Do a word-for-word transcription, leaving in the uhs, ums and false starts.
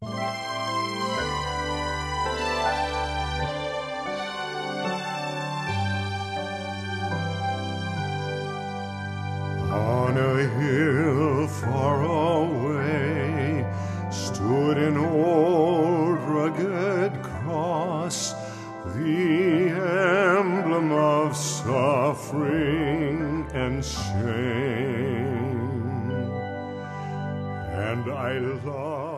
On a hill far away stood an old rugged cross, the emblem of suffering and shame. And I love